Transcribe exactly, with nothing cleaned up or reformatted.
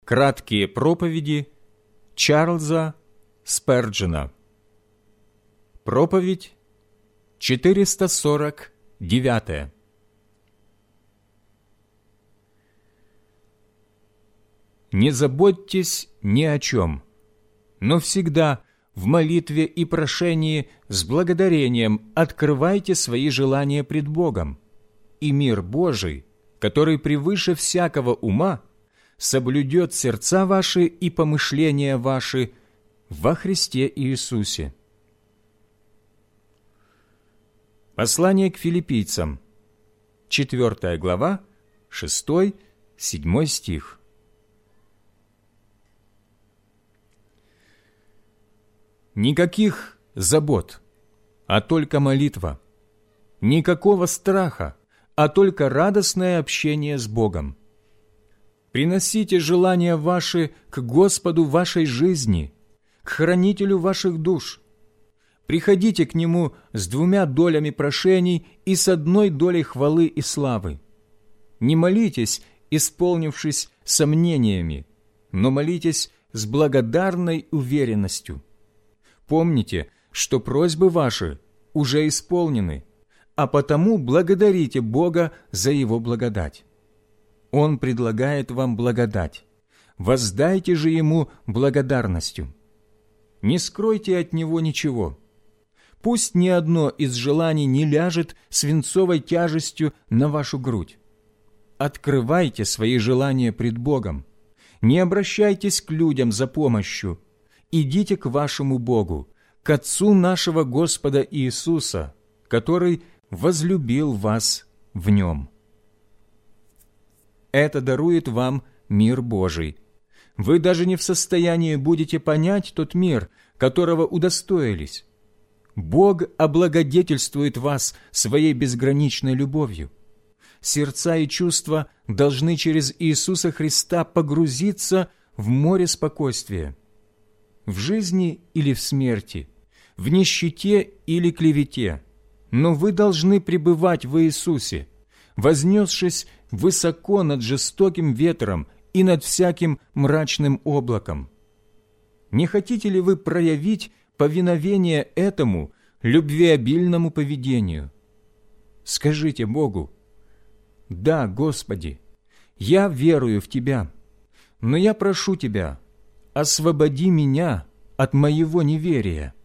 Краткие проповеди Чарльза Сперджена. Проповедь четыреста сорок девятая. Не заботьтесь ни о чем, но всегда в молитве и прошении с благодарением открывайте свои желания пред Богом, и мир Божий, который превыше всякого ума, соблюдет сердца ваши и помышления ваши во Христе Иисусе. Послание к филиппийцам, четвёртая глава, шестой, седьмой стих. Никаких забот, а только молитва. Никакого страха, а только радостное общение с Богом. Приносите желания ваши к Господу вашей жизни, к Хранителю ваших душ. Приходите к Нему с двумя долями прошений и с одной долей хвалы и славы. Не молитесь, исполнившись сомнениями, но молитесь с благодарной уверенностью. Помните, что просьбы ваши уже исполнены, а потому благодарите Бога за Его благодать. Он предлагает вам благодать. Воздайте же Ему благодарностью. Не скройте от Него ничего. Пусть ни одно из желаний не ляжет свинцовой тяжестью на вашу грудь. Открывайте свои желания пред Богом. Не обращайтесь к людям за помощью. Идите к вашему Богу, к Отцу нашего Господа Иисуса, который возлюбил вас в Нем. Это дарует вам мир Божий. Вы даже не в состоянии будете понять тот мир, которого удостоились. Бог облагодетельствует вас своей безграничной любовью. Сердца и чувства должны через Иисуса Христа погрузиться в море спокойствия. В жизни или в смерти, в нищете или клевете, но вы должны пребывать в Иисусе, вознесшись высоко над жестоким ветром и над всяким мрачным облаком. Не хотите ли вы проявить повиновение этому любвеобильному поведению? Скажите Богу: «Да, Господи, я верую в Тебя, но я прошу Тебя, освободи меня от моего неверия».